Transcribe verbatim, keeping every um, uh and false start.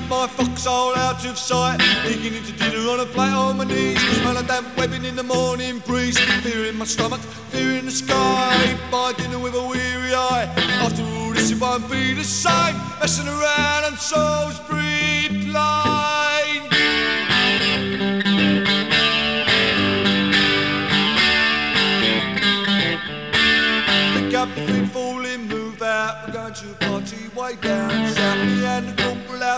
my foxhole out of sight, digging into dinner on a plate on my knees. The smell of damp webbing in the morning breeze, fear in my stomach, fear in the sky. Buy dinner with a weary eye. After all this it won't be the same, messing around on Salisbury Plain. Pick up your feet, fall in, move out. We're going to a party way down south, me and the